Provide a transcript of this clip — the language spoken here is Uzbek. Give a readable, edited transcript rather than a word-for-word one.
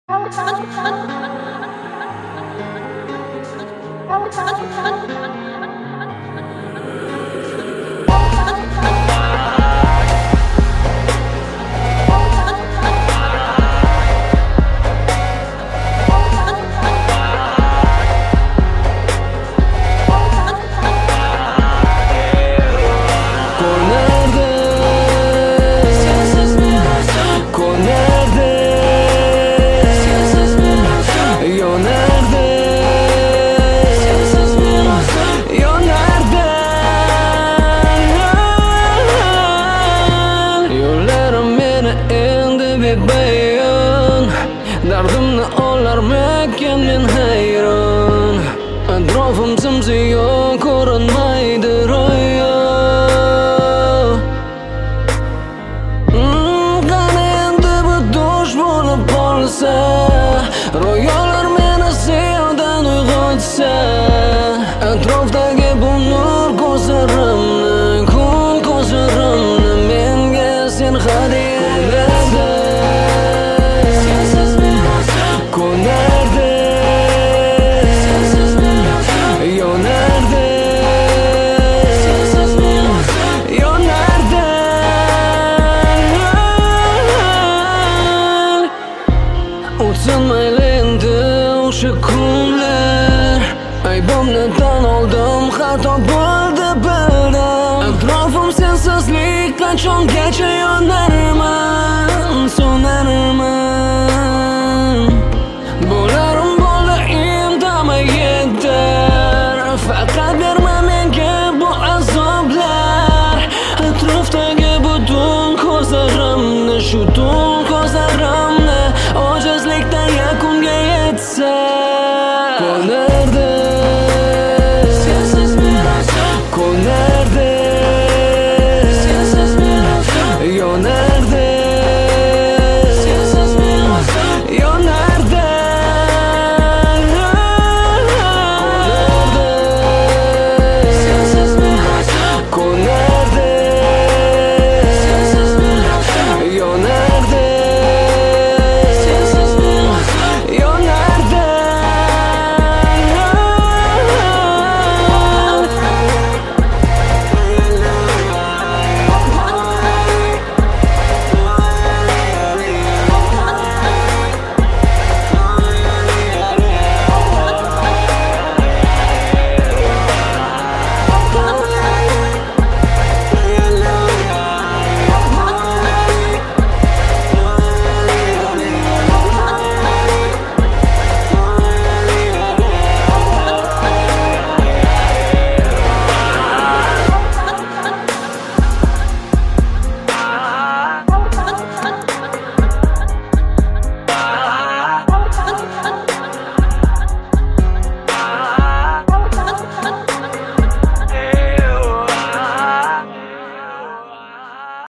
Dardimni olarmikan men hayron. Atrofim simsiyon ko'rinmaydi ro'yo. Qani endi bu dush bo'lib qolsa, ro'yolar meni sevdan uyg'otsa, atrofdagi bu nur ko'zlarimni, kun ko'zlarimni menga sen hadya o'tsin mayli endi o'sha kunlar. Aybimni tan oldim, xato bo'ldi bildim. Atrofim sensizlik, qachongacha yonarman, so'narman. Bo'larim bo'ldi indamay yetar, faqat berma menga bu azoblar. Atrofdagi butun ko'zlarimni, shu tun ko'zlarimni ojizlikdan yakunga yetsa.